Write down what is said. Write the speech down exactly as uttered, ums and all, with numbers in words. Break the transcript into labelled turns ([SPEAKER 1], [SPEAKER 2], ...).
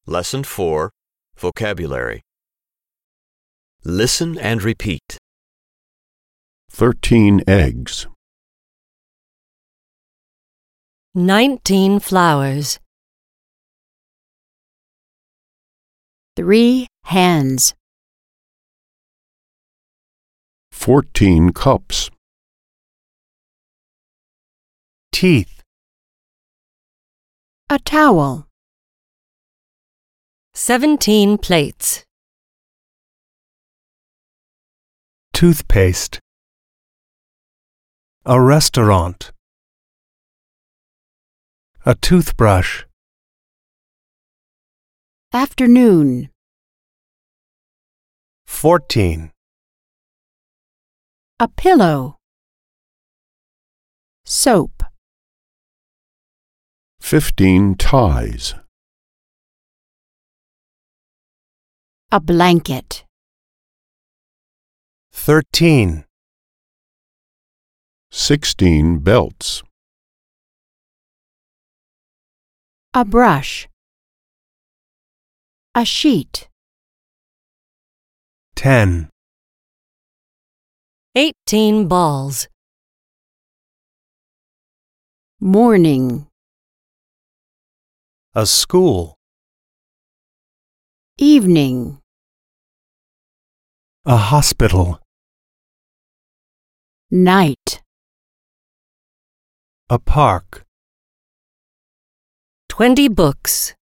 [SPEAKER 1] Lesson four, Vocabulary. Listen and repeat.
[SPEAKER 2] Thirteen eggs.
[SPEAKER 3] Nineteen flowers.
[SPEAKER 4] Three hands.
[SPEAKER 2] Fourteen cups.
[SPEAKER 5] Teeth.
[SPEAKER 4] A towel.
[SPEAKER 3] Seventeen plates.
[SPEAKER 5] Toothpaste. A restaurant. A toothbrush.
[SPEAKER 4] Afternoon.
[SPEAKER 5] Fourteen.
[SPEAKER 4] A pillow. Soap.
[SPEAKER 2] Fifteen ties.
[SPEAKER 4] A blanket.
[SPEAKER 5] Thirteen.
[SPEAKER 2] Sixteen belts.
[SPEAKER 4] A brush. A sheet.
[SPEAKER 5] Ten.
[SPEAKER 3] Eighteen balls.
[SPEAKER 4] Morning.
[SPEAKER 5] A school.
[SPEAKER 4] Evening.
[SPEAKER 5] A hospital.
[SPEAKER 4] Night.
[SPEAKER 5] A park.
[SPEAKER 3] Twenty books.